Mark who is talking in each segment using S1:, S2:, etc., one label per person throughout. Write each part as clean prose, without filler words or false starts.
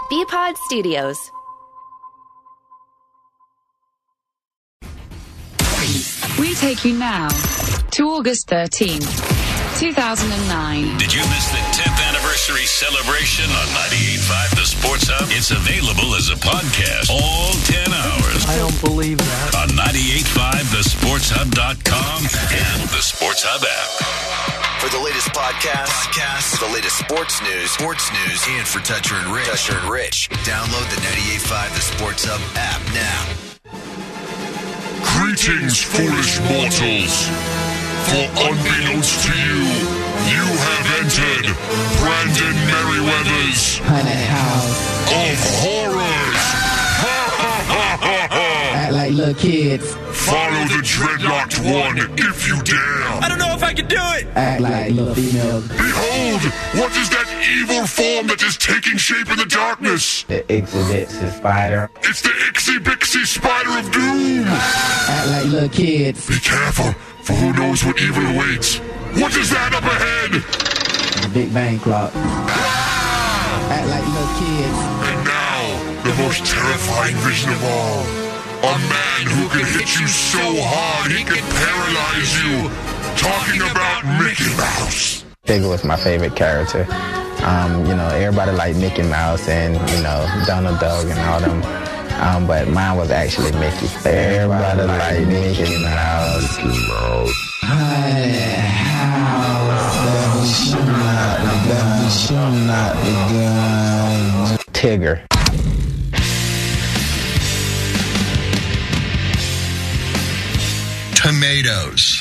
S1: BPod Studios.
S2: We take you now to August 13th, 2009.
S3: Did you miss the 10th anniversary celebration on 98.5 The Sports Hub? It's available as a podcast all 10 hours.
S4: I don't believe that.
S3: On 98.5thesportshub.com and the Sports Hub app.
S5: For the latest podcasts, the latest sports news, and for Toucher and Rich, download the 98.5 The Sports Hub app now.
S6: Greetings, foolish mortals. For unbeknownst to you, you have entered Brandon Merriweather's
S7: Haunted House
S6: of Horrors.
S7: Act like little kids.
S6: Follow the dreadlocked one if you dare.
S5: I don't know if I can do it.
S7: Act like little females.
S6: Behold, what is that evil form that is taking shape in the darkness?
S7: The Ixy spider.
S6: It's the Ixy Bixy Spider of Doom.
S7: Act like little kids.
S6: Be careful, for who knows what evil awaits. What is that up ahead?
S7: The Big Bang Clock. Act like little kids.
S6: And now, the most terrifying vision of all. A man who can hit you so hard he can paralyze you. Talking about Mickey Mouse.
S8: Tigger was my favorite character. Everybody liked Mickey Mouse and, Donald Duck and all them. But mine was actually Mickey. Everybody liked Mickey Mouse. Haunted House. Tigger.
S5: Tomatoes.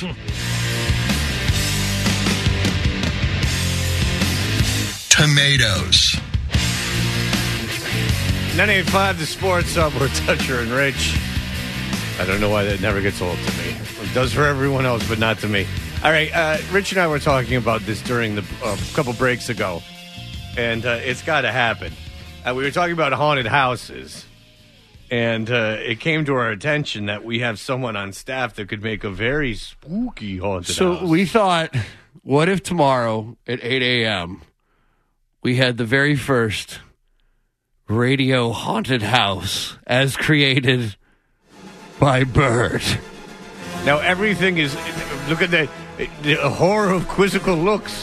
S5: Tomatoes.
S9: 98.5 The Sports Hub with Toucher and Rich. I don't know why that never gets old to me. It does for everyone else, but not to me. All right, Rich and I were talking about this during the couple breaks ago, and it's got to happen. We were talking about haunted houses. And it came to our attention that we have someone on staff that could make a very spooky haunted house.
S4: So we thought, what if tomorrow at 8 a.m. we had the very first radio haunted house as created by Bird?
S9: Now everything is, look at the horror of quizzical looks.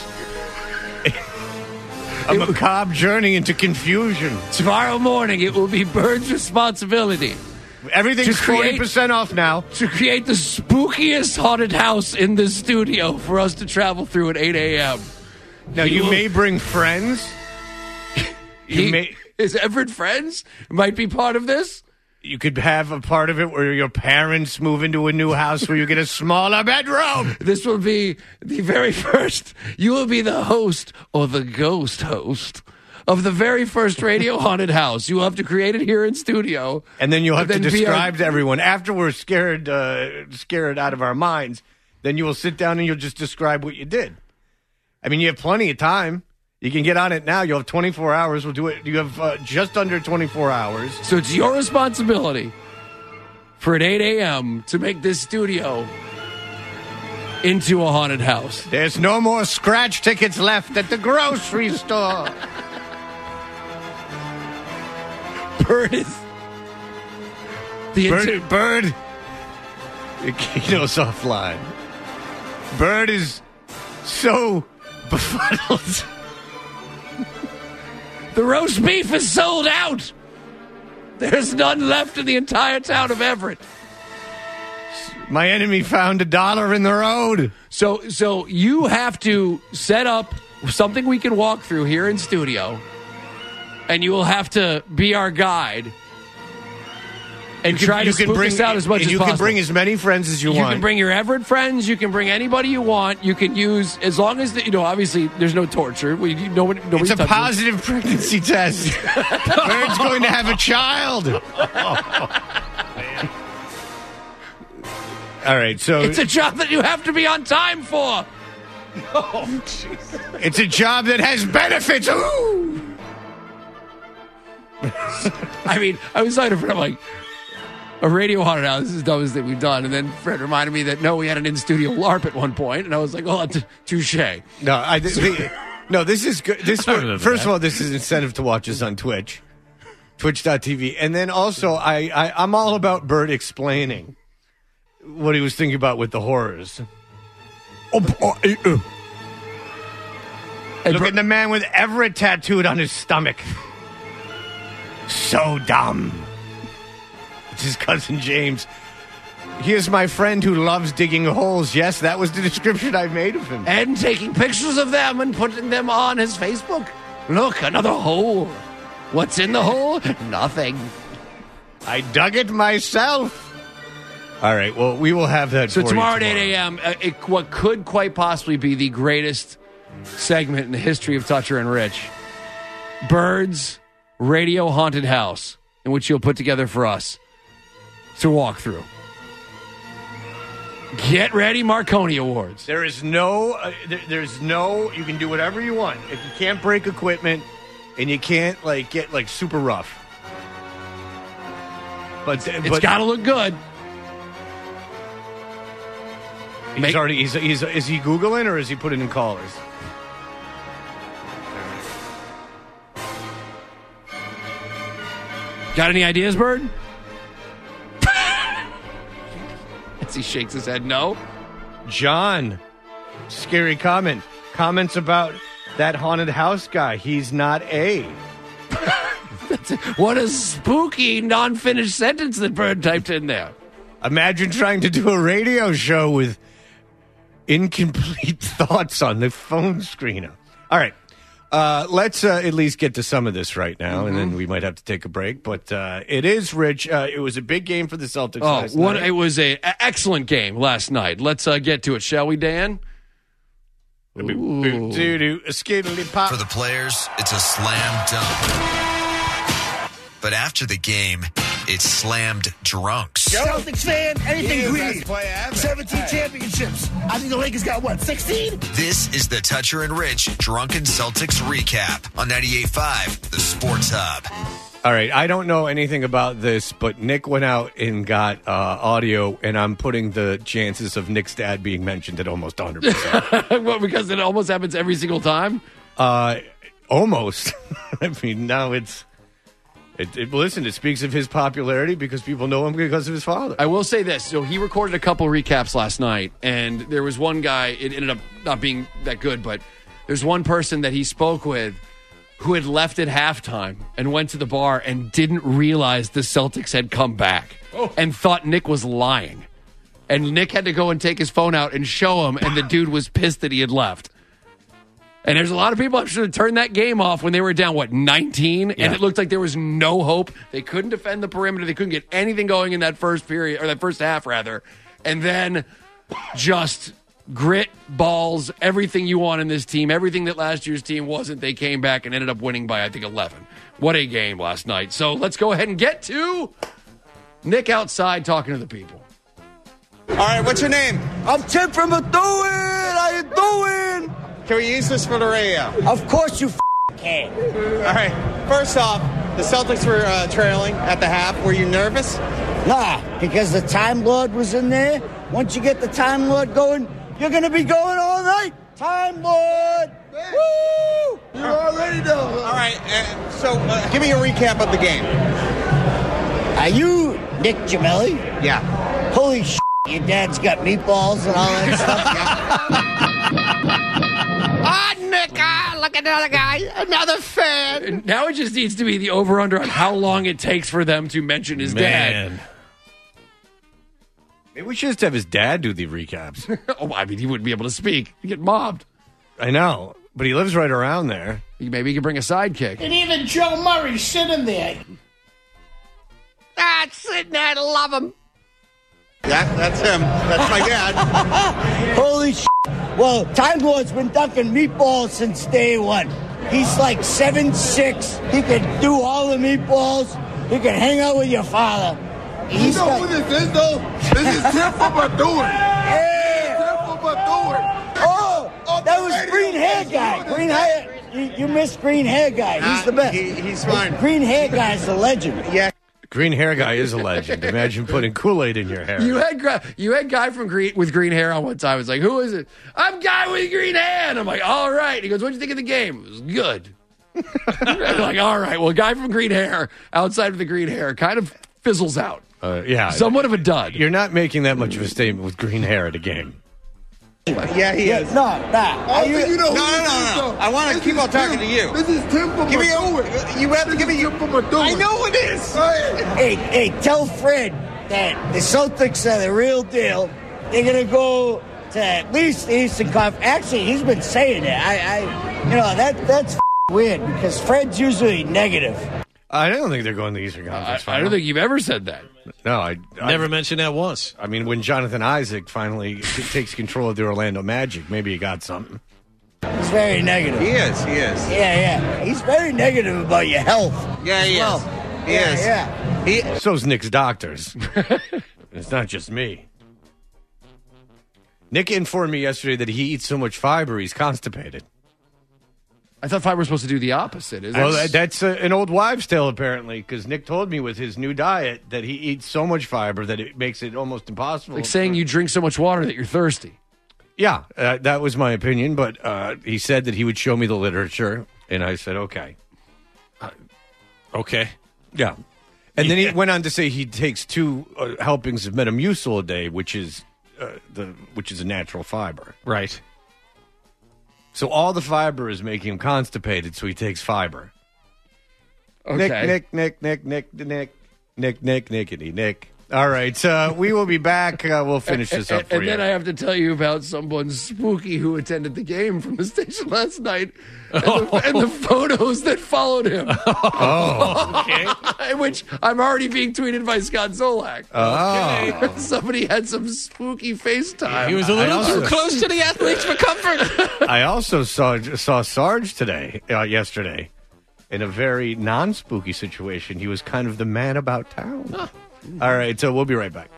S9: A macabre journey into confusion.
S4: Tomorrow morning, it will be Bird's responsibility.
S9: Everything's 40% off now.
S4: To create the spookiest haunted house in the studio for us to travel through at 8 a.m.
S9: Now, you may bring friends.
S4: Is Everett friends? Might be part of this.
S9: You could have a part of it where your parents move into a new house where you get a smaller bedroom.
S4: This will be the very first. You will be the host or the ghost host of the very first radio haunted house. You will have to create it here in studio.
S9: And then you'll have to describe to everyone. After we're scared out of our minds, then you will sit down and you'll just describe what you did. I mean, you have plenty of time. You can get on it now. You'll have 24 hours. We'll do it. You have just under 24 hours.
S4: So it's your responsibility for at 8 a.m. to make this studio into a haunted house.
S9: There's no more scratch tickets left at the grocery store.
S4: Bird is...
S9: Bird. Kino's offline. Bird is so befuddled.
S4: The roast beef is sold out. There's none left in the entire town of Everett.
S9: My enemy found $1 in the road.
S4: So you have to set up something we can walk through here in studio, and you will have to be our guide and try to spook us out as much as possible.
S9: You can bring as many friends as you want.
S4: You can bring your Everett friends. You can bring anybody you want. You can use, as long as, obviously there's no torture.
S9: It's a positive pregnancy test. Bird's going to have a child. All right, so...
S4: It's a job that you have to be on time for.
S9: Oh, jeez. It's a job that has benefits. Ooh.
S4: I mean, I was talking to Fred, I'm like, a radio haunted house, this is the dumbest thing we've done. And then Fred reminded me that, no, we had an in-studio LARP at one point. And I was like, oh, touche.
S9: No, this is good. First of all, this is incentive to watch us on Twitch. Twitch.tv. And then also, I'm all about Bert explaining what he was thinking about with the horrors. Look at the man with Everett tattooed on his stomach. So dumb. It's his cousin James. He is my friend who loves digging holes. Yes, that was the description I made of him.
S4: And taking pictures of them and putting them on his Facebook. Look, another hole. What's in the hole? Nothing.
S9: I dug it myself. All right, well, we will have that
S4: So
S9: for
S4: tomorrow
S9: you
S4: at 8 a.m., what could quite possibly be the greatest segment in the history of Toucher and Rich. Bird's Radio Haunted House, in which you'll put together for us to walk through. Get ready, Marconi Awards.
S9: There is there's no, you can do whatever you want. If you can't break equipment and you can't, get, super rough. But
S4: It's got to look good.
S9: He's already, is he Googling or is he putting in callers?
S4: Got any ideas, Bird? As he shakes his head, no.
S9: John, scary comment. Comments about that haunted house guy. He's not A.
S4: What a spooky, non-finished sentence that Bird typed in there.
S9: Imagine trying to do a radio show with incomplete thoughts on the phone screen. All right. Let's at least get to some of this right now, and then we might have to take a break. But it is, Rich. It was a big game for the Celtics last night.
S4: It was an excellent game last night. Let's get to it, shall we, Dan?
S9: A skiddly pop.
S5: For the players, it's a slam dunk. But after the game, it's slammed drunks.
S1: Celtics fan, anything green. 17 championships. I think the Lakers got, 16?
S5: This is the Toucher and Rich Drunken Celtics recap on 98.5, the Sports Hub.
S9: All right, I don't know anything about this, but Nick went out and got audio, and I'm putting the chances of Nick's dad being mentioned at almost 100%.
S4: Well, because it almost happens every single time?
S9: Almost. I mean, now it's... Listen, it speaks of his popularity because people know him because of his father.
S4: I will say this. So he recorded a couple recaps last night, and there was one guy, it ended up not being that good, but there's one person that he spoke with who had left at halftime and went to the bar and didn't realize the Celtics had come back and thought Nick was lying. And Nick had to go and take his phone out and show him, and the dude was pissed that he had left. And there's a lot of people that should have turned that game off when they were down, 19?
S9: Yeah.
S4: And it looked like there was no hope. They couldn't defend the perimeter. They couldn't get anything going in that first period, or that first half, rather. And then just grit, balls, everything you want in this team, everything that last year's team wasn't, they came back and ended up winning by, I think, 11. What a game last night. So let's go ahead and get to Nick outside talking to the people.
S10: All right, what's your name?
S1: I'm Tim from Methuen. How you doing?
S10: Can we use this for the radio?
S1: Of course you can.
S10: All right, first off, the Celtics were trailing at the half. Were you nervous?
S1: Nah, because the Time Lord was in there. Once you get the Time Lord going, you're going to be going all night. Time Lord! Woo! You already know.
S10: All right, so give me a recap of the game.
S1: Are you Nick Gemelli?
S10: Yeah.
S1: Holy shit, your dad's got meatballs and all that stuff.
S10: Nick, look at another guy, another fan.
S4: And now it just needs to be the over-under on how long it takes for them to mention his dad.
S9: Maybe we should just have his dad do the recaps.
S4: I mean, he wouldn't be able to speak. He'd get mobbed.
S9: I know, but he lives right around there.
S4: Maybe he could bring a sidekick.
S1: And even Joe Murray's sitting there.
S10: Sitting there, I love him. That's him. That's my dad.
S1: Holy shit. Well, Time Lord's been dunking meatballs since day one. He's like 7'6". He can do all the meatballs. He can hang out with your father.
S6: You know what this is, though? This is Tim from Methuen.
S1: Yeah.
S6: Tim from Methuen.
S1: Oh, that was Green Hair Guy. Green Hair. You missed Green Hair Guy. He's the best.
S10: He's fine.
S1: Green Hair Guy's a legend.
S10: Yeah.
S9: Green Hair Guy is a legend. Imagine putting Kool-Aid in your hair.
S4: You had guy from with green hair on one time. I was like, who is it? I'm guy with green hair. And I'm like, all right. He goes, what'd you think of the game? It was good. Like, all right, well, a guy from green hair outside of the green hair kind of fizzles out.
S9: Yeah.
S4: Somewhat of a dud.
S9: You're not making that much of a statement with green hair at a game.
S10: Yeah, he is.
S1: No.
S10: No. I want to keep on talking to you.
S6: This is Tim from
S10: Give me
S6: Madowick.
S10: You have to give me.
S6: Tim from Madowick.
S10: I know it is.
S1: Hey, tell Fred that the Celtics are the real deal. They're gonna go to at least the Eastern Conference. Actually, he's been saying it. That's weird because Fred's usually negative.
S9: I don't think they're going to the Eastern Conference Final.
S4: I don't think you've ever said that.
S9: No, I
S11: never mentioned that once.
S9: I mean, when Jonathan Isaac finally takes control of the Orlando Magic, maybe he got something.
S1: He's very negative.
S10: He is.
S1: Yeah. He's very negative about your health.
S10: Yeah, he is. He is.
S1: Yeah.
S9: So's Nick's doctors. It's not just me. Nick informed me yesterday that he eats so much fiber he's constipated.
S4: I thought fiber was supposed to do the opposite.
S9: Well, that's an old wives' tale, apparently, because Nick told me with his new diet that he eats so much fiber that it makes it almost impossible.
S4: Like saying you drink so much water that you're thirsty.
S9: Yeah, that was my opinion, but he said that he would show me the literature, and I said, okay.
S11: Okay.
S9: Yeah. And then he went on to say he takes 2 helpings of Metamucil a day, which is a natural fiber.
S11: Right.
S9: So all the fiber is making him constipated, so he takes fiber.
S4: Okay.
S9: Nick. All right, we will be back. We'll finish this up for you.
S4: And then I have to tell you about someone spooky who attended the game from the station last night and the photos that followed him.
S9: Okay.
S4: Which I'm already being tweeted by Scott Zolak.
S9: Oh.
S4: Somebody had some spooky FaceTime.
S11: He was a little too close to the athletes for comfort.
S9: I also saw Sarge yesterday, in a very non-spooky situation. He was kind of the man about town. Huh. All right, so we'll be right back.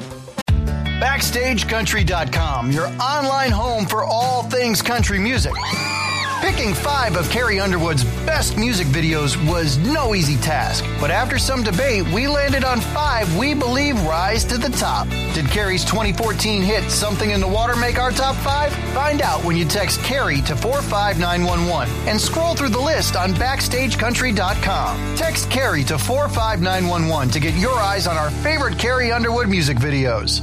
S12: BackstageCountry.com, your online home for all things country music. Picking 5 of Carrie Underwood's best music videos was no easy task, but after some debate, we landed on 5 we believe rise to the top. Did Carrie's 2014 hit Something in the Water make our top 5? Find out when you text Carrie to 45911 and scroll through the list on BackstageCountry.com. Text Carrie to 45911 to get your eyes on our favorite Carrie Underwood music videos.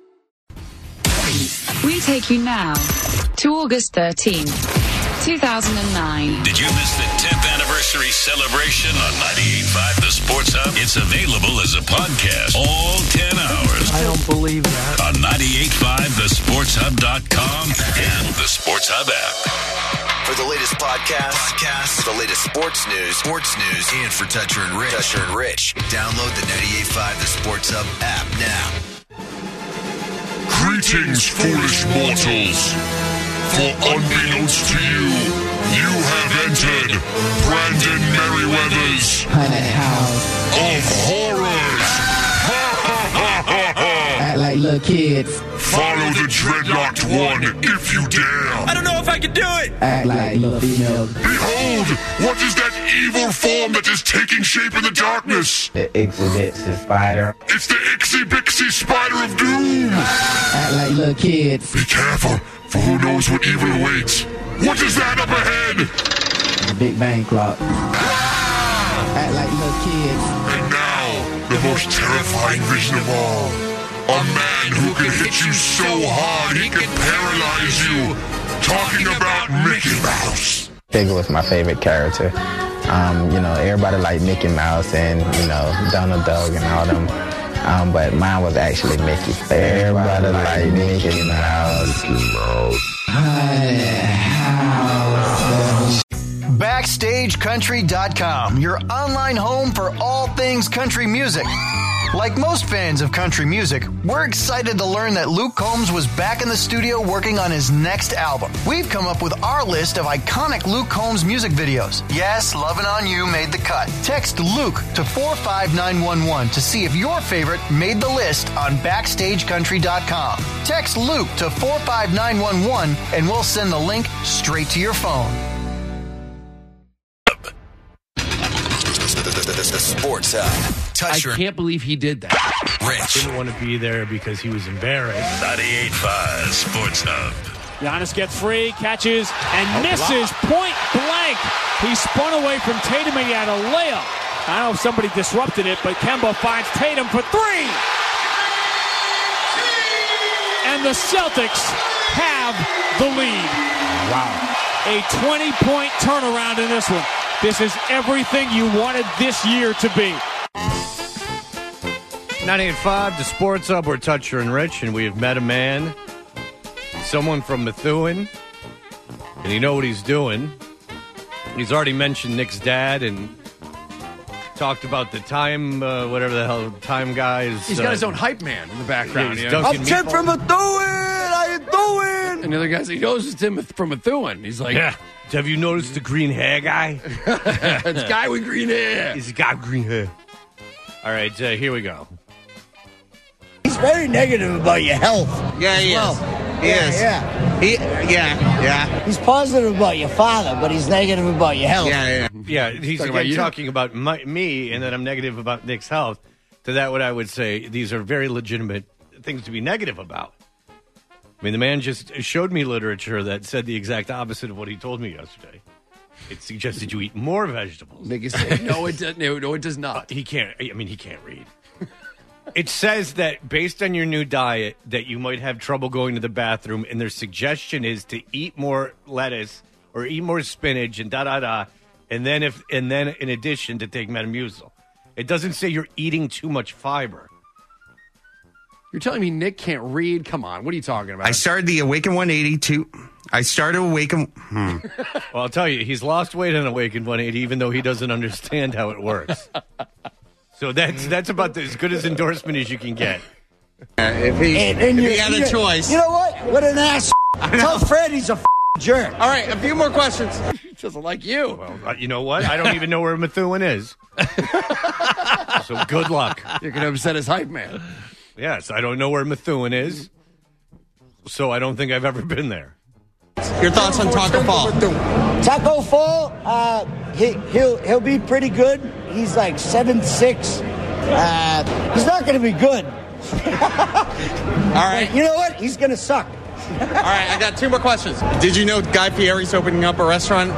S2: We take you now to August 13th. 2009.
S3: Did you miss the 10th anniversary celebration on 98.5 The Sports Hub? It's available as a podcast all 10 hours.
S7: I don't believe that.
S3: On 98.5 thesportshub.com and the Sports Hub app.
S5: For the latest podcasts, the latest sports news, and for Toucher and Rich, download the 98.5 The Sports Hub app now.
S6: Greetings, foolish mortals. For unbeknownst to you, you have entered Brandon Merriweather's
S7: Haunted House
S6: of Horrors.
S7: Act like little kids.
S6: Follow the dreadlocked one if you dare.
S11: I don't know if I can do it.
S7: Act like little females.
S6: Behold, what is that evil form that is taking shape in the darkness?
S8: The Itsy Spider.
S6: It's the Itsy Bixie Spider of Doom.
S7: Act like little kids.
S6: Be careful, for who knows what evil awaits. What is that up ahead?
S7: The Big Bang Clock. Act like little kids.
S6: And now, the most terrifying vision of all. A man who can hit you so hard he can paralyze you. Talking about Mickey Mouse.
S8: Figure was my favorite character. Everybody liked Mickey Mouse and, Donald Duck and all them. But mine was actually Mickey. Everybody liked Mickey Mouse.
S12: BackstageCountry.com, your online home for all things country music. Like most fans of country music, we're excited to learn that Luke Combs was back in the studio working on his next album. We've come up with our list of iconic Luke Combs music videos. Yes, Lovin' On You made the cut. Text Luke to 45911 to see if your favorite made the list on BackstageCountry.com. Text Luke to 45911 and we'll send the link straight to your phone.
S5: The Sports Hub. Toucher.
S4: I can't believe he did that.
S5: Rich.
S9: Didn't want to be there because he was embarrassed.
S3: 98.5 Sports Hub.
S13: Giannis gets free, catches, and misses point blank. He spun away from Tatum and he had a layup. I don't know if somebody disrupted it, but Kemba finds Tatum for three. And the Celtics have the lead.
S9: Wow.
S13: A 20-point turnaround in this one. This is everything you wanted this year to be.
S9: 98.5, the Sports Hub. We're Toucher and Rich, and we have met a man, someone from Methuen, and you know what he's doing. He's already mentioned Nick's dad and talked about the time, whatever the hell, time guys.
S4: He's got his own hype man in the background.
S9: Yeah,
S1: I'm Tim from Methuen. How you doing?
S4: And the other guys, he knows it's Tim from Methuen. He's like,
S9: yeah. Have you noticed the green hair guy?
S4: It's a guy with green hair.
S9: He's a guy with green hair. All right, here we go.
S1: He's very negative about your health.
S10: Yeah, he is. He is.
S1: Yeah. He's positive about your father, but he's negative about your health.
S9: Yeah, he's
S4: Talking
S9: talking about me, and then I'm negative about Nick's health. To that, what I would say, these are very legitimate things to be negative about. I mean, the man just showed me literature that said the exact opposite of what he told me yesterday. It suggested you eat more vegetables.
S4: Niggas say, no, it doesn't. No, it does not.
S9: He can't. I mean, he can't read. It says that based on your new diet, that you might have trouble going to the bathroom, and their suggestion is to eat more lettuce or eat more spinach and and then in addition to take Metamucil. It doesn't say you're eating too much fiber.
S4: You're telling me Nick can't read? Come on, what are you talking about?
S14: I started the Awaken 182. I started Awaken.
S9: Well, I'll tell you, he's lost weight on Awaken 180, even though he doesn't understand how it works. So that's about as good as endorsement as you can get.
S10: If he had a choice.
S1: You know what? What an ass. Tell Fred he's a jerk.
S10: All right, a few more questions.
S4: He doesn't like you.
S9: Well, you know what? I don't even know where Methuen is. So good luck.
S4: You're going to upset his hype man.
S9: Yes, I don't know where Methuen is, so I don't think I've ever been there.
S10: Your thoughts on Taco Fall?
S1: Taco Fall, he'll be pretty good. He's like 7'6". He's not going to be good.
S10: All right.
S1: You know what? He's going to suck.
S10: All right, I got two more questions. Did you know Guy Fieri's opening up a restaurant?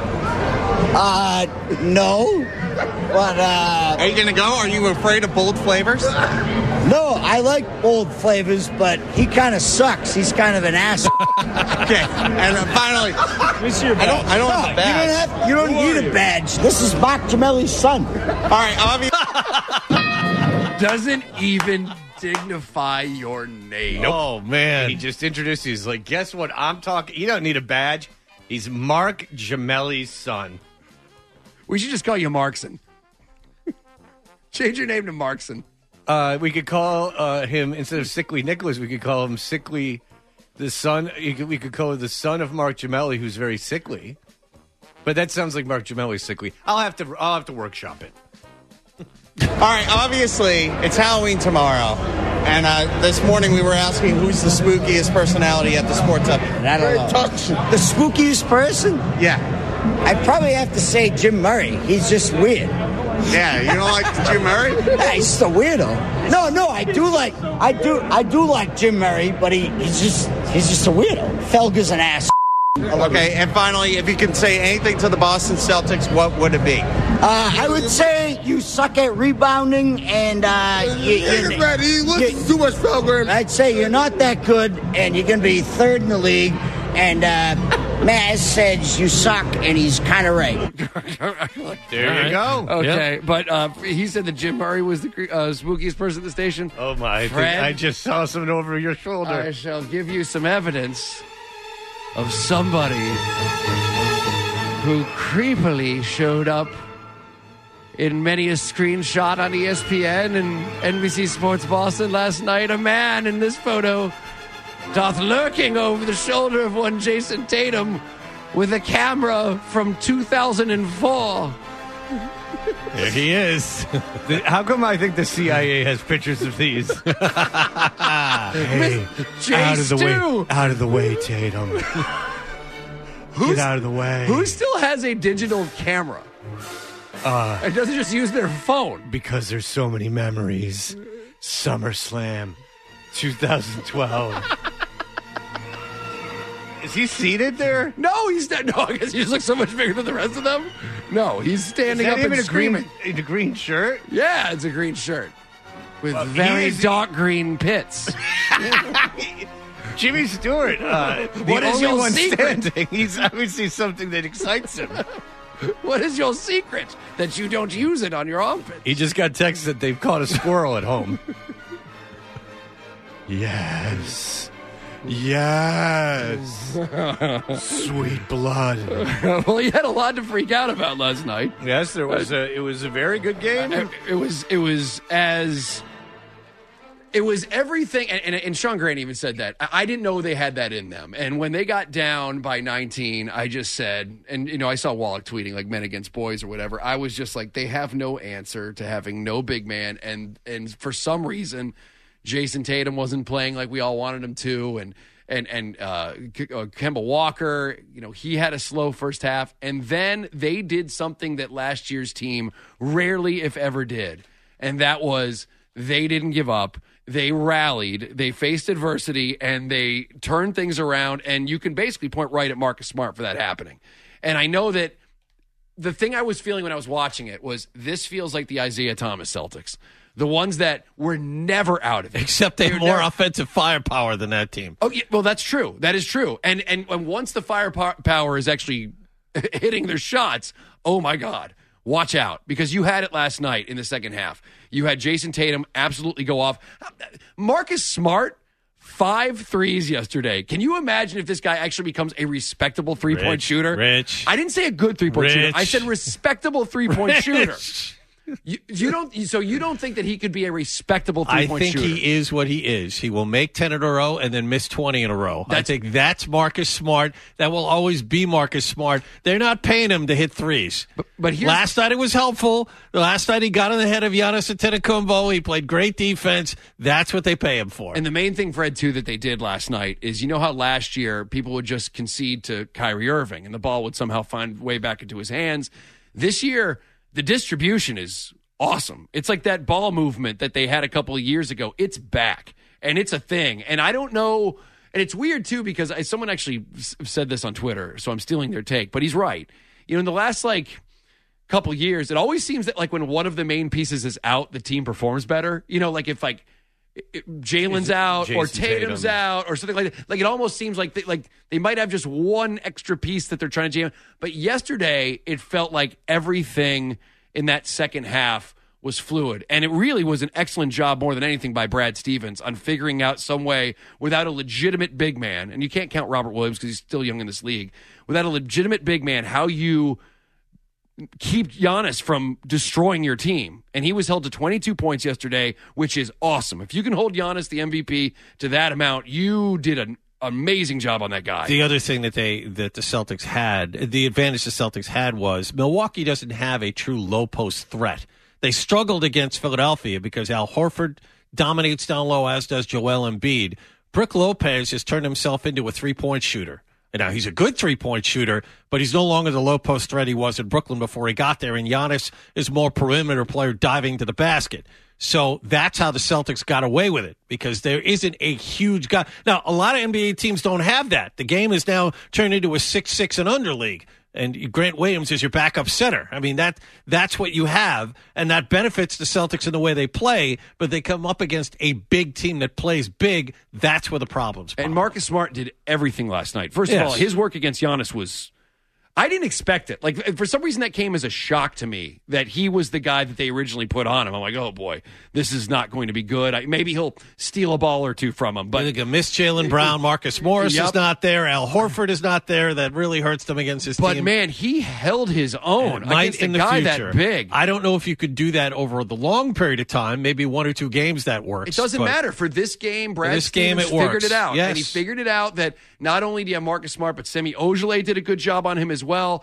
S1: No. But,
S10: are you going to go? Are you afraid of bold flavors?
S1: No, I like bold flavors, but he kind of sucks. He's kind of an ass.
S10: Okay, and finally,
S1: Let me see your badge.
S10: I don't have a badge.
S1: You don't need a badge. This is Mark Gemelli's son.
S10: All right,
S4: Doesn't even dignify your name.
S9: Nope. Oh, man. He just introduced you. He's like, guess what I'm talking? He doesn't need a badge. He's Mark Gemelli's son.
S4: We should just call you Markson. Change your name to Markson.
S9: We could call him, instead of Sickly Nicholas, we could call him Sickly the son. We could call him the son of Mark Gemelli, who's very sickly. But that sounds like Mark Gemelli's sickly. I'll have to workshop it.
S10: All right, obviously, it's Halloween tomorrow. And this morning we were asking who's the spookiest personality at the Sports Hub.
S1: I don't know. The spookiest person?
S10: Yeah.
S1: I'd probably have to say Jim Murray. He's just weird.
S10: Yeah, you don't like Jim Murray?
S1: Yeah, he's just a weirdo. No, I do like Jim Murray, but he's just a weirdo. Felger's an ass.
S10: Okay, and finally, if you can say anything to the Boston Celtics, what would it be?
S1: I would say you suck at rebounding, and
S6: He listens too much Felger.
S1: I'd say you're not that good, and you're going to be third in the league. And Maz says you suck, and he's kind of right.
S9: There you go.
S4: Okay,
S9: Yep.
S4: but he said that Jim Murray was the spookiest person at the station.
S9: Oh, my.
S4: Fred,
S9: I just saw something over your shoulder.
S4: I shall give you some evidence of somebody who creepily showed up in many a screenshot on ESPN and NBC Sports Boston last night. A man in this photo doth lurking over the shoulder of one Jason Tatum with a camera from 2004.
S9: There he is. How come I think the CIA has pictures of these? Hey, out of the way, Tatum. Get out of the way.
S4: Who still has a digital camera? It doesn't just use their phone.
S9: Because there's so many memories. SummerSlam 2012. Is he seated there?
S4: No, he's not. No, I guess he just looks so much bigger than the rest of them. No, he's standing up and screaming.
S9: In a green shirt?
S4: Yeah, it's a green shirt with
S9: Well,
S4: very dark green pits.
S9: Jimmy Stewart,
S4: What is your secret?
S9: Standing. He's obviously something that excites him.
S4: What is your secret that you don't use it on your armpit?
S9: He just got text that they've caught a squirrel at home. Yes. Yes. Sweet blood.
S4: Well, he had a lot to freak out about last night.
S9: Yes, there was it was a very good game.
S4: It was everything, and Sean Grant even said that. I didn't know they had that in them. And when they got down by 19, I just said, and I saw Wallach tweeting like men against boys or whatever. I was just like, they have no answer to having no big man, and for some reason, Jason Tatum wasn't playing like we all wanted him to, and Kemba Walker, he had a slow first half, and then they did something that last year's team rarely, if ever, did, and that was they didn't give up. They rallied, they faced adversity, and they turned things around, and you can basically point right at Marcus Smart for that happening. And I know that the thing I was feeling when I was watching it was this feels like the Isaiah Thomas Celtics, the ones that were never out of it.
S11: Except they have more offensive firepower than that team.
S4: Oh, yeah, well, that's true. That is true. And once the firepower is actually hitting their shots, oh, my God. Watch out, because you had it last night in the second half. You had Jason Tatum absolutely go off. Marcus Smart, 5 threes yesterday. Can you imagine if this guy actually becomes a respectable three-point shooter?
S11: Rich.
S4: I didn't say a good three-point shooter. I said respectable three-point shooter. You don't think that he could be a respectable three-point shooter?
S11: I think he is what he is. He will make 10 in a row and then miss 20 in a row. I think that's Marcus Smart. That will always be Marcus Smart. They're not paying him to hit threes. But last night it was helpful. The last night he got in the head of Giannis Antetokounmpo. He played great defense. That's what they pay him for.
S4: And the main thing, Fred, too, that they did last night is, how last year people would just concede to Kyrie Irving and the ball would somehow find way back into his hands. This year, the distribution is awesome. It's like that ball movement that they had a couple of years ago. It's back, and it's a thing. And I don't know, and it's weird, too, because someone actually said this on Twitter, so I'm stealing their take, but he's right. In the last, couple of years, it always seems that, when one of the main pieces is out, the team performs better. If, Jalen's out or Tatum's out or something like that. It almost seems like they might have just one extra piece that they're trying to jam. But yesterday, it felt like everything in that second half was fluid. And it really was an excellent job more than anything by Brad Stevens on figuring out some way without a legitimate big man. And you can't count Robert Williams because he's still young in this league. Without a legitimate big man, how you keep Giannis from destroying your team. And he was held to 22 points yesterday, which is awesome. If you can hold Giannis, the MVP, to that amount, you did an amazing job on that guy.
S11: The other thing that the Celtics had, the advantage the Celtics had was Milwaukee doesn't have a true low post threat. They struggled against Philadelphia because Al Horford dominates down low, as does Joel Embiid. Brook Lopez has turned himself into a three-point shooter. And now, he's a good three-point shooter, but he's no longer the low-post threat he was in Brooklyn before he got there, and Giannis is more perimeter player diving to the basket. So that's how the Celtics got away with it, because there isn't a huge guy. Now, a lot of NBA teams don't have that. The game is now turned into a 6'6" and under league, and Grant Williams is your backup center. I mean, that's what you have, and that benefits the Celtics in the way they play, but they come up against a big team that plays big. That's where the problems are.
S4: And Marcus Smart did everything last night. First of all, his work against Giannis was... I didn't expect it. For some reason, that came as a shock to me that he was the guy that they originally put on him. I'm like, oh, boy, this is not going to be good. Maybe he'll steal a ball or two from him. But
S11: I think miss Jaylen Brown. Marcus Morris is not there. Al Horford is not there. That really hurts them against his team.
S4: But, man, he held his own against a guy that big.
S11: I don't know if you could do that over the long period of time. Maybe 1 or 2 games that works.
S4: It doesn't matter. For this game, Brad Stevens figured it out.
S11: Yes.
S4: And he figured it out that not only do you have Marcus Smart, but Semi Ojeleye did a good job on him as well.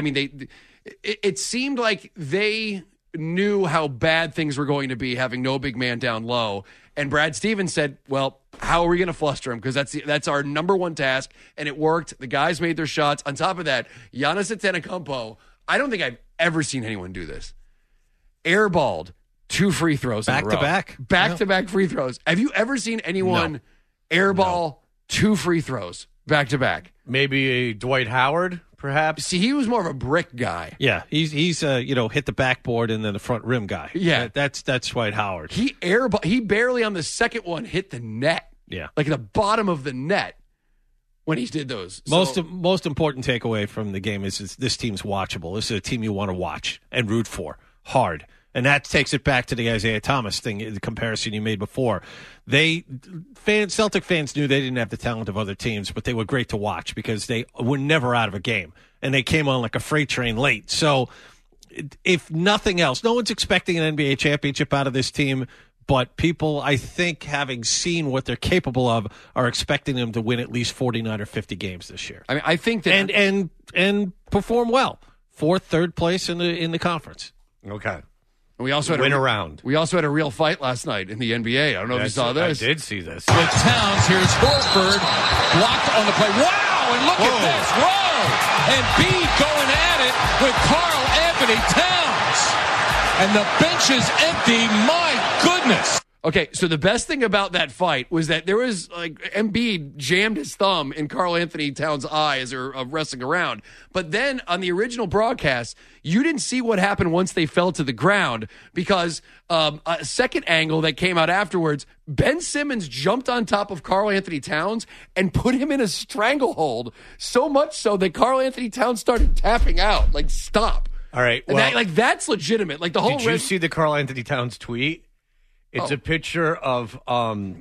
S4: It seemed like they knew how bad things were going to be having no big man down low. And Brad Stevens said, well, how are we going to fluster him? Because that's our number one task. And it worked. The guys made their shots. On top of that, Giannis Antetokounmpo, I don't think I've ever seen anyone do this. Airballed 2 free throws in a row.
S11: Back-to-back
S4: Free throws. Have you ever seen anyone airball 2 free throws? back-to-back.
S9: Maybe a Dwight Howard, perhaps?
S4: See, he was more of a brick guy.
S11: Yeah, he's hit the backboard and then the front rim guy.
S4: Yeah.
S11: That's Dwight Howard.
S4: He barely on the second one hit the net.
S11: Yeah.
S4: Like the bottom of the net when he did those.
S11: Most important takeaway from the game is this team's watchable. This is a team you want to watch and root for hard. And that takes it back to the Isaiah Thomas thing, the comparison you made before. Celtic fans knew they didn't have the talent of other teams, but they were great to watch because they were never out of a game. And they came on like a freight train late. So if nothing else, no one's expecting an NBA championship out of this team, but people, I think, having seen what they're capable of, are expecting them to win at least 49 or 50 games this year.
S4: I mean, I think that...
S11: And perform well. Fourth, third place in the conference.
S9: Okay.
S4: We also had
S9: win around.
S4: We also had a real fight last night in the NBA. I don't know if you saw this.
S9: I did see this.
S15: With Towns, here's Horford blocked on the play. Wow! And look at this. Whoa! And Embiid going at it with Karl Anthony Towns. And the bench is empty. My goodness.
S4: Okay, so the best thing about that fight was that there was, Embiid jammed his thumb in Karl Anthony Towns' eye as they're wrestling around. But then on the original broadcast, you didn't see what happened once they fell to the ground because a second angle that came out afterwards, Ben Simmons jumped on top of Karl Anthony Towns and put him in a stranglehold, so much so that Karl Anthony Towns started tapping out, like, stop.
S9: All right.
S4: Well, and that's legitimate. Like the whole.
S9: Did you see the Karl Anthony Towns tweet? It's a picture of the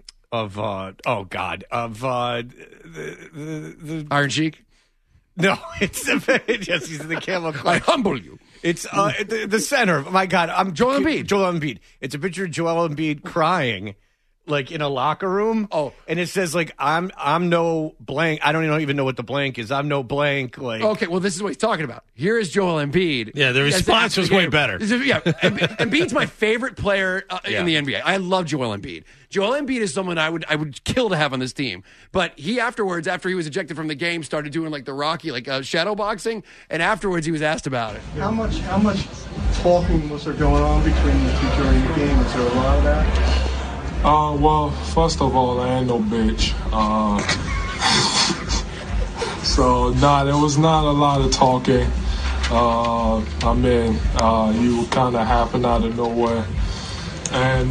S4: Iron Sheik.
S9: No, it's yes, he's in the camel clutch.
S4: I humble you.
S9: It's the center. My God, I'm
S4: Joel Embiid.
S9: Joel Embiid. It's a picture of Joel Embiid crying, like in a locker room.
S4: Oh,
S9: and it says like I'm no blank. I don't even know what the blank is. I'm no blank. Like
S4: okay, well this is what he's talking about. Here is Joel Embiid.
S11: Yeah, the response was way better.
S4: Yeah, Embiid's my favorite player in the NBA. I love Joel Embiid. Joel Embiid is someone I would kill to have on this team. But he afterwards, after he was ejected from the game, started doing like the Rocky, shadow boxing, and afterwards he was asked about it.
S16: How much talking was there going on between the two during the game? Is there a lot of that?
S17: Well, first of all, I ain't no bitch. So, there was not a lot of talking. You kind of happened out of nowhere. And,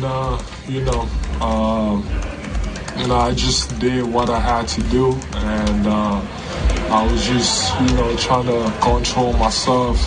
S17: I just did what I had to do. And I was just, trying to control myself.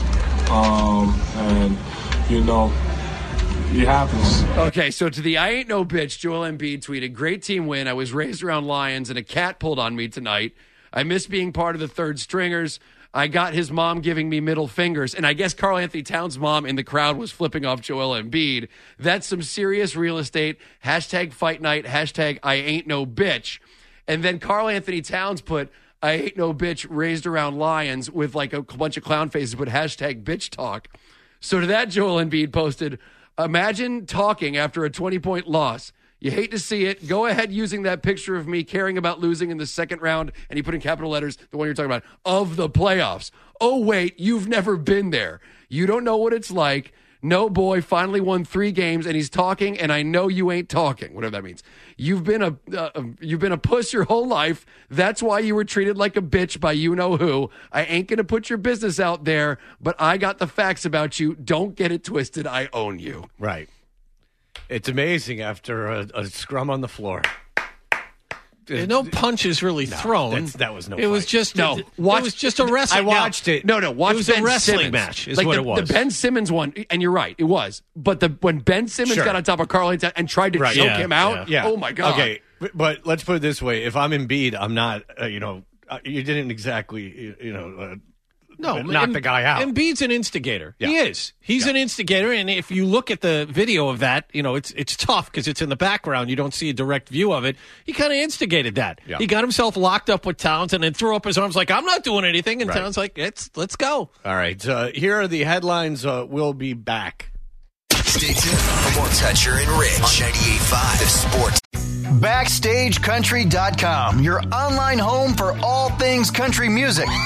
S17: It happens.
S4: Okay, so to the I ain't no bitch, Joel Embiid tweeted, great team win. I was raised around lions and a cat pulled on me tonight. I miss being part of the third stringers. I got his mom giving me middle fingers. And I guess Karl Anthony Towns' mom in the crowd was flipping off Joel Embiid. That's some serious real estate. # fight night. # I ain't no bitch. And then Karl Anthony Towns put, I ain't no bitch raised around lions with like a bunch of clown faces, but # bitch talk. So to that, Joel Embiid posted, imagine talking after a 20-point loss. You hate to see it. Go ahead using that picture of me caring about losing in the second round, and he put in capital letters, the one you're talking about, of the playoffs. Oh, wait, you've never been there. You don't know what it's like. No boy finally won 3 games, and he's talking, and I know you ain't talking, whatever that means. You've been a puss your whole life. That's why you were treated like a bitch by you-know-who. I ain't going to put your business out there, but I got the facts about you. Don't get it twisted. I own you.
S9: Right. It's amazing after a scrum on the floor.
S11: No punches really thrown.
S9: That was no.
S11: It was just
S4: no.
S11: It was just a wrestling.
S9: I watched it.
S4: No. Watch.
S11: It was
S4: Ben
S11: a wrestling
S4: Simmons.
S11: match. Is
S4: like
S11: what
S4: the,
S11: it was.
S4: The Ben Simmons one, and you're right, it was. But when Ben Simmons got on top of Karl Anthony and tried to choke him out, oh my God.
S9: Okay, but let's put it this way: if I'm Embiid, I'm not. You didn't exactly. Knock the guy out.
S11: Embiid's an instigator.
S9: Yeah.
S11: He is. He's an instigator, and if you look at the video of that, it's tough because it's in the background. You don't see a direct view of it. He kind of instigated that.
S9: Yeah.
S11: He got himself locked up with Towns and then threw up his arms like, I'm not doing anything. And Towns like, let's go.
S9: All right. Here are the headlines. We'll be back.
S5: Stay tuned for more Toucher and Rich on 98.5 The Sports.
S12: BackstageCountry.com, your online home for all things country music.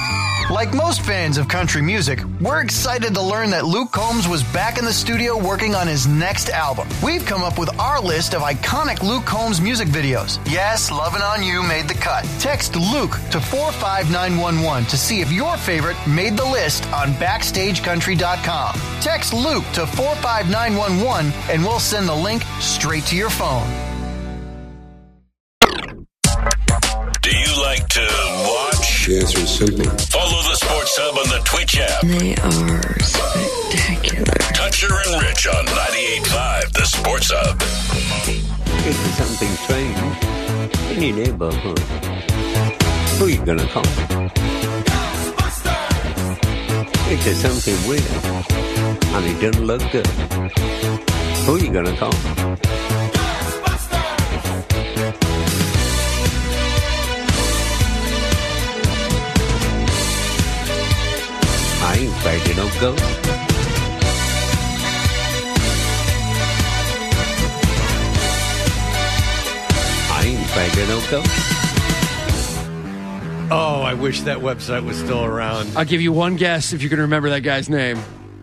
S12: Like most fans of country music, we're excited to learn that Luke Combs was back in the studio working on his next album. We've come up with our list of iconic Luke Combs music videos. Yes, Lovin' On You made the cut. Text Luke to 45911 to see if your favorite made the list on BackstageCountry.com. Text Luke to 45911 and we'll send the link straight to your phone.
S3: Do you like to watch?
S18: The answer is simple.
S3: Follow the Sports Hub on the Twitch app.
S19: They are spectacular.
S3: Toucher and Rich on 98.5, the Sports Hub.
S20: If there's something strange in your neighborhood, who are you gonna call? If there's something weird and it doesn't look good, who are you gonna call? I ain't afraid of no ghost. I ain't afraid of no ghost.
S9: Oh, I wish that website was still around.
S4: I'll give you one guess if you can remember that guy's name.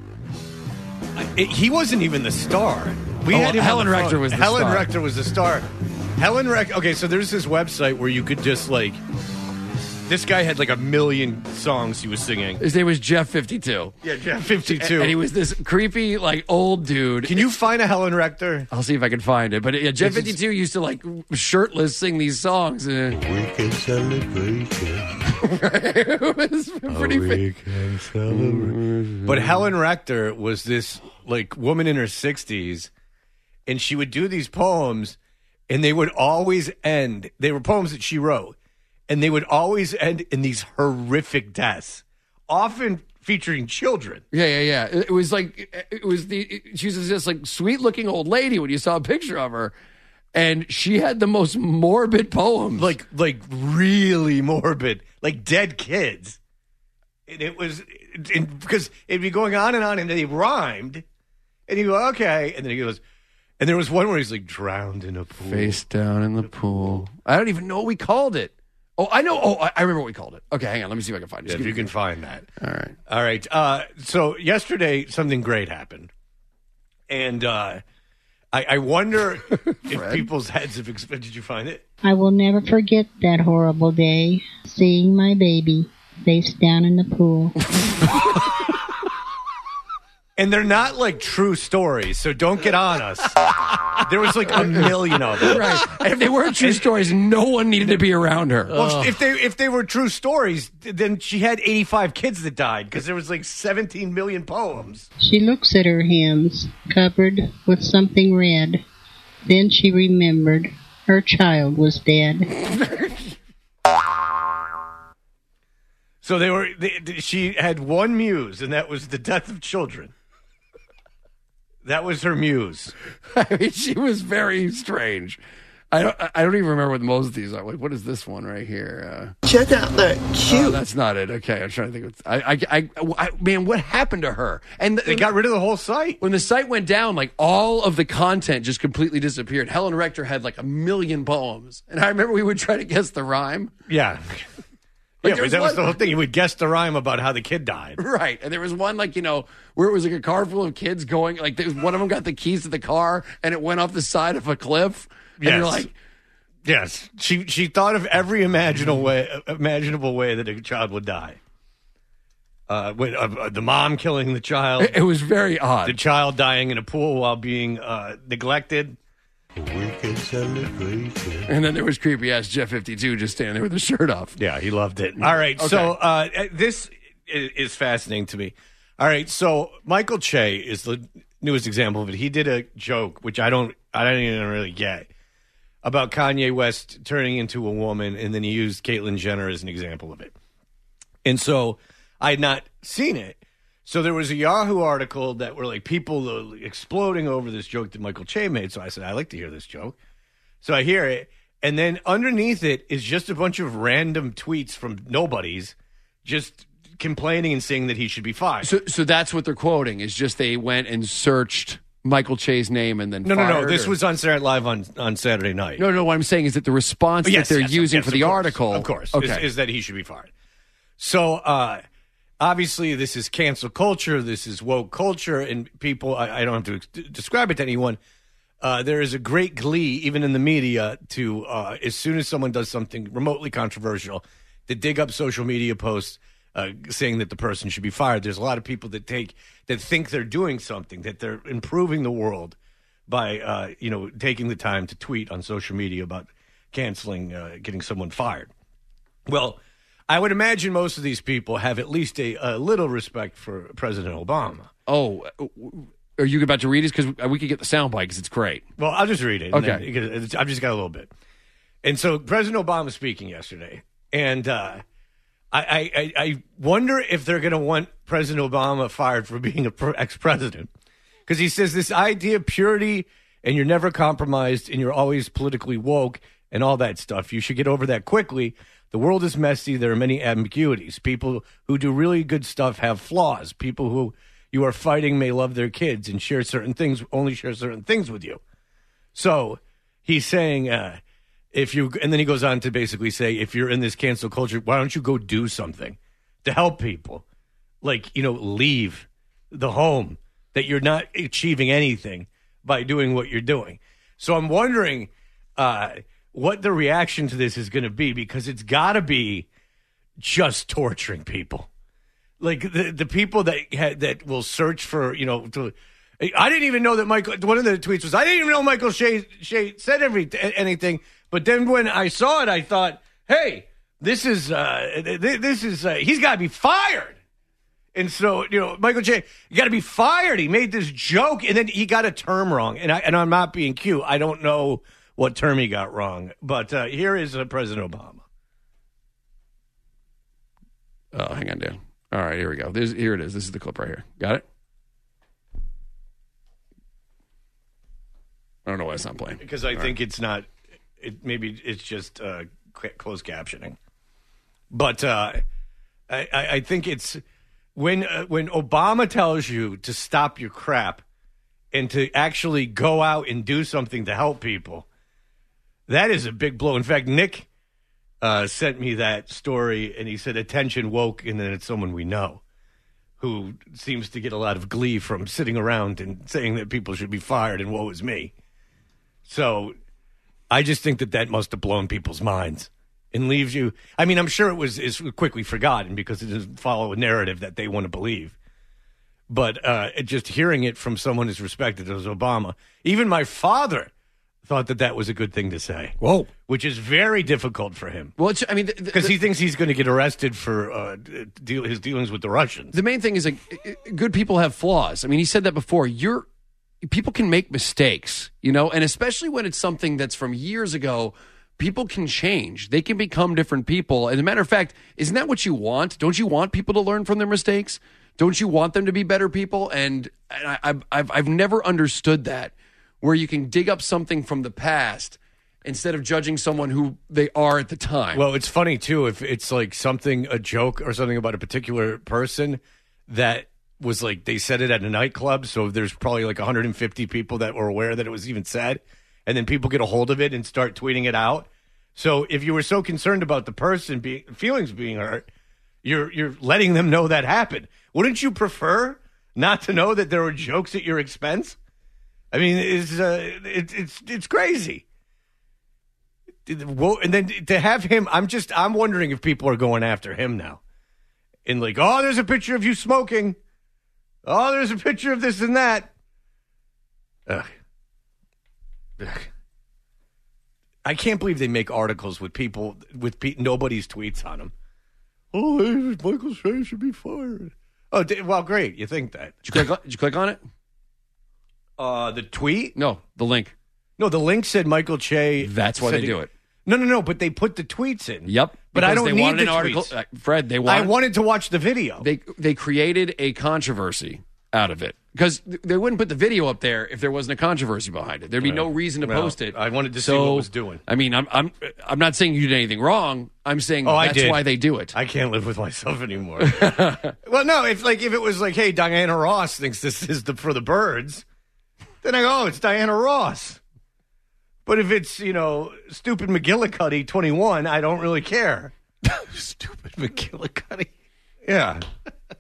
S9: He wasn't even the star. We had him
S4: Helen
S9: on the phone.
S4: Rector was the
S9: Helen
S4: star.
S9: Rector was the star. Helen Rector. Okay, so there's this website where you could just like. This guy had like 1 million songs he was singing.
S4: His name was Jeff 52.
S9: Yeah, Jeff 52.
S4: And he was this creepy, like, old dude.
S9: Can you find a Helen Rector?
S4: I'll see if I can find it. But yeah, Jeff 52 used to, like, shirtless sing these songs.
S18: Weekend celebration.
S4: It was pretty
S18: weekend celebration.
S9: But Helen Rector was this like woman in her 60s, and she would do these poems, and they would always end. They were poems that she wrote. And they would always end in these horrific deaths, often featuring children.
S4: Yeah. It was like, she was this like sweet looking old lady when you saw a picture of her. And she had the most morbid poems.
S9: Like really morbid, like dead kids. And it was, because it'd be going on, and they rhymed. And you go, okay. And then he goes, and there was one where he's like drowned in a pool.
S4: Face down in the pool. I don't even know what we called it. Oh, I know. Oh, I remember what we called it. Okay, hang on. Let me see if I can find it.
S9: Yeah, if you can find that.
S4: All right.
S9: So yesterday, something great happened. And I wonder if people's heads have expanded. Did you find it?
S21: I will never forget that horrible day, seeing my baby face down in the pool.
S9: And they're not like true stories, so don't get on us. There was like 1 million of them.
S4: Right. And if they weren't true stories, no one needed to be around her.
S9: Well, if they were true stories, then she had 85 kids that died because there was like 17 million poems.
S21: She looks at her hymns, covered with something red. Then she remembered her child was dead.
S9: So she had one muse, and that was the death of children. That was her muse.
S4: I mean, she was very strange. I don't even remember what most of these are. What is this one right here?
S1: Check out that cute.
S4: Oh, that's not it. Okay, I'm trying to think. Man, what happened to her? And
S9: they got rid of the whole site.
S4: When the site went down, like all of the content just completely disappeared. Helen Rector had like 1 million poems, and I remember we would try to guess the rhyme.
S9: Yeah.
S4: Like,
S9: yeah, that was the whole thing. You would guess the rhyme about how the kid died.
S4: Right. And there was one, like, where it was like a car full of kids going, like, one of them got the keys to the car and it went off the side of a cliff. And
S9: yes.
S4: You're like,
S9: yes. She thought of every imaginable way that a child would die. The mom killing the child.
S4: It was very odd.
S9: The child dying in a pool while being neglected.
S18: Weekend celebration.
S4: And then there was creepy ass Jeff 52 just standing there with his shirt off.
S9: Yeah, he loved it. All right, okay. So this is fascinating to me. All right, so Michael Che is the newest example of it. He did a joke, which I don't even really get, about Kanye West turning into a woman, and then he used Caitlyn Jenner as an example of it. And so I had not seen it. So there was a Yahoo article that were like people exploding over this joke that Michael Che made. So I said, I like to hear this joke. So I hear it. And then underneath it is just a bunch of random tweets from nobodies just complaining and saying that he should be fired.
S4: So that's what they're quoting is just they went and searched Michael Che's name and then
S9: No. This was on Saturday Live on Saturday night.
S4: No. What I'm saying is that the response that they're using for the article.
S9: Of course.
S4: Okay.
S9: Is that he should be fired. So obviously this is cancel culture, this is woke culture, and people, I don't have to describe it to anyone, there is a great glee, even in the media, to as soon as someone does something remotely controversial, to dig up social media posts saying that the person should be fired. There's a lot of people that think they're doing something, that they're improving the world by taking the time to tweet on social media about canceling, getting someone fired. Well, I would imagine most of these people have at least a little respect for President Obama.
S4: Oh, are you about to read it? Because we could get the soundbite because it's great.
S9: Well, I'll just read it.
S4: Okay.
S9: Then, I've just got a little bit. And so President Obama was speaking yesterday, and I wonder if they're going to want President Obama fired for being an ex-president. Because he says this idea of purity and you're never compromised and you're always politically woke and all that stuff. You should get over that quickly. The world is messy. There are many ambiguities. People who do really good stuff have flaws. People who you are fighting may love their kids and share certain things, only share certain things with you. So he's saying, and then he goes on to basically say, if you're in this cancel culture, why don't you go do something to help people? Like, leave the home, that you're not achieving anything by doing what you're doing. So I'm wondering what the reaction to this is going to be, because it's got to be just torturing people. Like the people that will search for, I didn't even know that one of the tweets was, I didn't even know Michael Shea said anything. But then when I saw it, I thought, hey, this is he's got to be fired. And so, Michael Shea, you got to be fired. He made this joke, and then he got a term wrong. And I'm not being cute. I don't know what term he got wrong. But here is President Obama.
S4: Oh, hang on, Dan. All right, here we go. Here it is. This is the clip right here. Got it? I don't know why it's not playing.
S9: Because I think it's not. Maybe it's just closed captioning. But I think it's when Obama tells you to stop your crap and to actually go out and do something to help people, that is a big blow. In fact, Nick sent me that story, and he said, attention woke, and then it's someone we know who seems to get a lot of glee from sitting around and saying that people should be fired and woe is me. So I just think that must have blown people's minds and leaves you. I mean, I'm sure is quickly forgotten because it doesn't follow a narrative that they want to believe. But just hearing it from someone as respected as Obama, even my father thought that was a good thing to say.
S4: Whoa.
S9: Which is very difficult for him.
S4: Well,
S9: because he thinks he's going to get arrested for his dealings with the Russians.
S4: The main thing is, good people have flaws. I mean, he said that before. People can make mistakes, and especially when it's something that's from years ago, people can change. They can become different people. And as a matter of fact, isn't that what you want? Don't you want people to learn from their mistakes? Don't you want them to be better people? And I've never understood that, where you can dig up something from the past instead of judging someone who they are at the time.
S9: Well, it's funny, too, if it's like a joke or something about a particular person that was like they said it at a nightclub, so there's probably like 150 people that were aware that it was even said, and then people get a hold of it and start tweeting it out. So if you were so concerned about the person feelings being hurt, you're letting them know that happened. Wouldn't you prefer not to know that there were jokes at your expense? I mean, it's crazy. And then to have him, I'm wondering if people are going after him now, and like, oh, there's a picture of you smoking. Oh, there's a picture of this and that. Ugh. I can't believe they make articles with people nobody's tweets on them. Oh, Michael Shea should be fired. Oh, well, great. You think that?
S4: Did you click on it?
S9: The tweet?
S4: No, the link.
S9: No, the link said Michael Shea.
S4: That's why they do it.
S9: No. But they put the tweets in.
S4: Yep.
S9: But I don't
S4: they
S9: need
S4: wanted
S9: the
S4: an article.
S9: tweets.
S4: Fred,
S9: I wanted to watch the video.
S4: They created a controversy out of it because they wouldn't put the video up there if there wasn't a controversy behind it. There'd be no reason to post it.
S9: I wanted to see what it was doing.
S4: I mean, I'm not saying you did anything wrong. I'm saying that's why they do it.
S9: I can't live with myself anymore. Well, no, if it was like, hey, Diana Ross thinks this is for the birds, then I go, oh, it's Diana Ross. But if it's, stupid McGillicuddy 21, I don't really care.
S11: Stupid McGillicuddy.
S9: Yeah.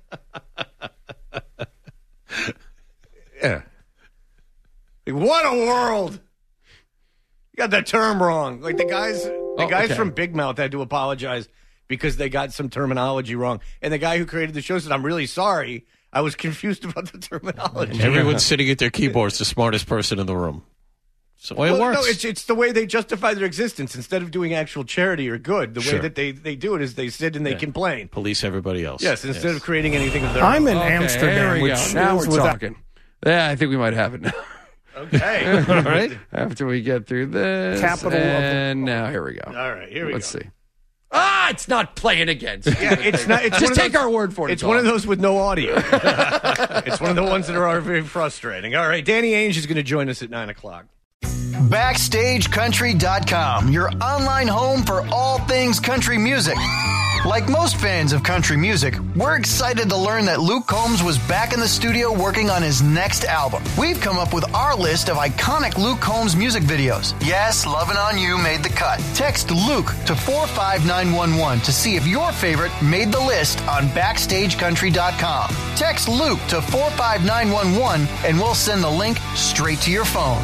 S9: Yeah. What a world! You got that term wrong. Like the guys from Big Mouth had to apologize because they got some terminology wrong. And the guy who created the show said, "I'm really sorry. I was confused about the terminology."
S11: Everyone's sitting at their keyboards, the smartest person in the room. So the way it works.
S9: No, it's the way they justify their existence. Instead of doing actual charity or good, the way that they do it is they sit and they complain.
S11: Police everybody else.
S9: Yes, instead of creating anything of their own.
S2: I'm in
S4: There
S2: Amsterdam,
S4: we
S2: which
S4: go. Now
S2: is
S4: we're
S2: without-
S4: talking. Yeah, I think we might have it now.
S9: Okay.
S11: All right.
S4: After we get through this.
S2: Capital of the-
S4: and now here we go.
S9: All right, here we
S4: Let's
S9: go.
S4: see. It's not playing again.
S9: Yeah, it's not. It's
S4: Just take our word for it.
S9: It's one of those with no audio. It's one of the ones that are very frustrating. All right, Danny Ainge is going to join us at 9 o'clock.
S12: BackstageCountry.com, your online home for all things country music. Like most fans of country music, we're excited to learn that Luke Combs was back in the studio working on his next album. We've come up with our list of iconic Luke Combs music videos. Yes, Lovin' On You made the cut. Text Luke to 45911 to see if your favorite made the list on BackstageCountry.com. Text Luke to 45911 and we'll send the link straight to your phone.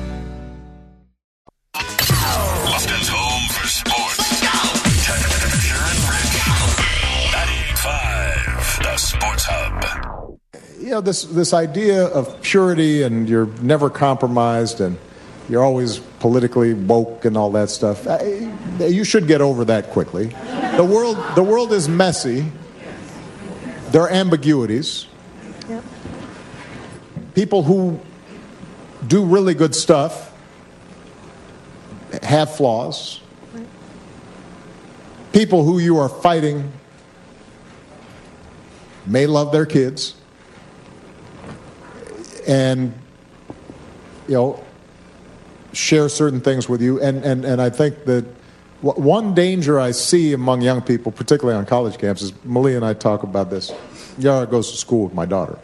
S3: Lufton's home for sports. Toucher and Rich. 98.5, the Sports Hub.
S22: You know, this idea of purity and you're never compromised and you're always politically woke and all that stuff. You should get over that quickly. The world is messy. There are ambiguities.
S23: Yep.
S22: People who do really good stuff have flaws.
S23: Right.
S22: People who you are fighting may love their kids and, you know, share certain things with you. And I think that one danger I see among young people, particularly on college campuses, Malia and I talk about this. Yara goes to school with my daughter.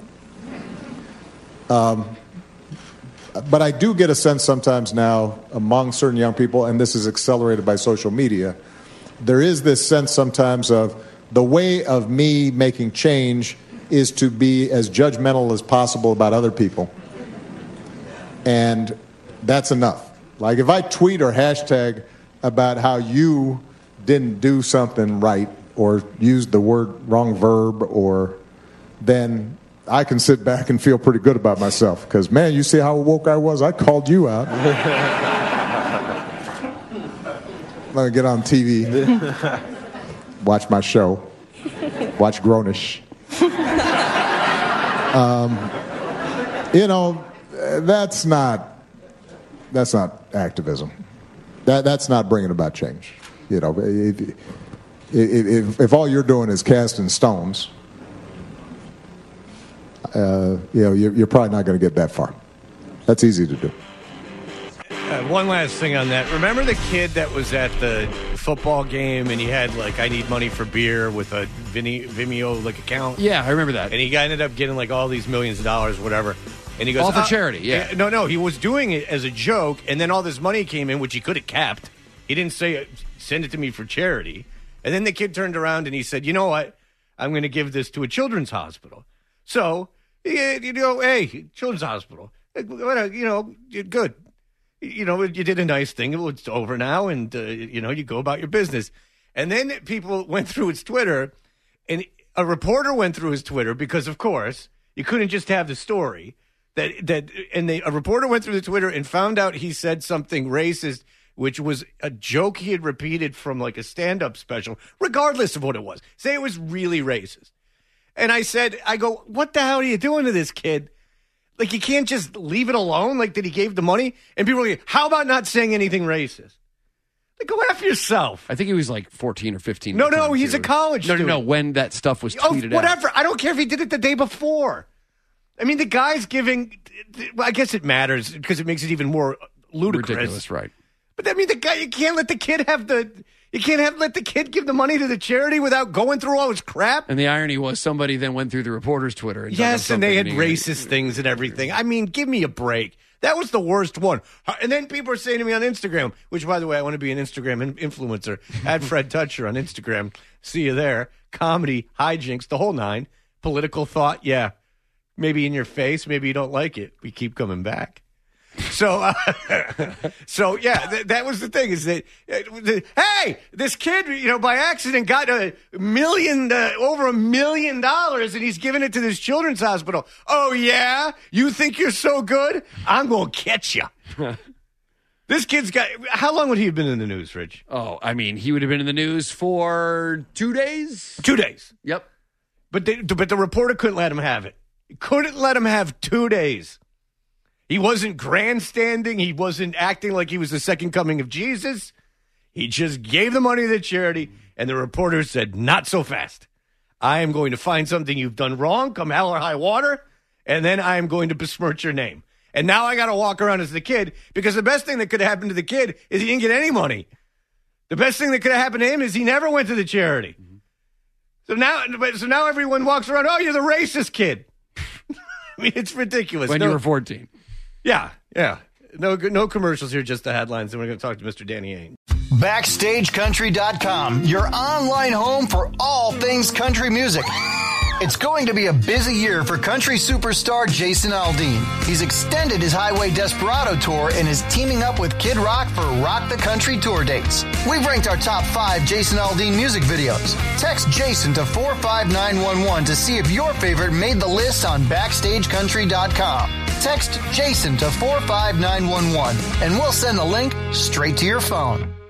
S22: But I do get a sense sometimes now among certain young people, and this is accelerated by social media, there is this sense sometimes of the way of me making change is to be as judgmental as possible about other people. And that's enough. Like if I tweet or hashtag about how you didn't do something right or used the wrong verb, or then I can sit back and feel pretty good about myself because, man, you see how woke I was? I called you out. I'm going to get on TV, watch my show, watch Grownish. You know, that's not activism. That's not bringing about change. You know, if all you're doing is casting stones, you know, you're probably not going to get that far. That's easy to do.
S9: One last thing on that. Remember the kid that was at the football game and he had, like, I need money for beer with a Vimeo, like, account?
S4: Yeah, I remember that.
S9: And he ended up getting, like, all these millions of dollars, whatever. And he goes,
S4: all for charity, yeah.
S9: No, he was doing it as a joke, and then all this money came in, which he could have kept. He didn't say, send it to me for charity. And then the kid turned around and he said, you know what? I'm going to give this to a children's hospital. So, you know, hey, children's hospital, you know, good. You know, you did a nice thing. It's over now, and, you know, you go about your business. And then people went through his Twitter, and a reporter went through his Twitter because, of course, you couldn't just have the story. A reporter went through the Twitter and found out he said something racist, which was a joke he had repeated from, like, a stand-up special, regardless of what it was. Say it was really racist. And I go, what the hell are you doing to this kid? Like, you can't just leave it alone, like, that he gave the money? And people are like, how about not saying anything racist? Like, go after yourself.
S4: I think he was like 14 or 15.
S9: No, he's a college student.
S4: No, when that stuff was tweeted out.
S9: Whatever. I don't care if he did it the day before. I mean, the guy's giving, well, I guess it matters because it makes it even more ludicrous.
S4: Ridiculous, right.
S9: But I mean, the guy, you can't let the kid let the kid give the money to the charity without going through all his crap.
S4: And the irony was somebody then went through the reporter's Twitter. And
S9: yes, and they had racist things and everything. I mean, give me a break. That was the worst one. And then people are saying to me on Instagram, which, by the way, I want to be an Instagram influencer, at Fred Toucher on Instagram. See you there. Comedy, hijinks, the whole nine. political thought, yeah, maybe in your face, maybe you don't like it. We keep coming back. So, that was the thing is that, hey, this kid, by accident got over $1 million and he's giving it to this children's hospital. Oh, yeah? You think you're so good? I'm going to catch you. This kid's got, how long would he have been in the news, Rich?
S4: Oh, I mean, he would have been in the news for 2 days.
S9: 2 days.
S4: Yep.
S9: But the reporter couldn't let him have it. He couldn't let him have 2 days. He wasn't grandstanding. He wasn't acting like he was the second coming of Jesus. He just gave the money to the charity, and the reporter said, not so fast. I am going to find something you've done wrong, come hell or high water, and then I am going to besmirch your name. And now I got to walk around as the kid, because the best thing that could have happened to the kid is he didn't get any money. The best thing that could have happened to him is he never went to the charity. So now everyone walks around, oh, you're the racist kid. I mean, it's ridiculous.
S4: When you were 14.
S9: Yeah. No commercials here, just the headlines, and we're going to talk to Mr. Danny Ainge.
S12: BackstageCountry.com, your online home for all things country music. It's going to be a busy year for country superstar Jason Aldean. He's extended his Highway Desperado tour and is teaming up with Kid Rock for Rock the Country tour dates. We've ranked our top 5 Jason Aldean music videos. Text Jason to 45911 to see if your favorite made the list on BackstageCountry.com. Text Jason to 45911 and we'll send the link straight to your phone.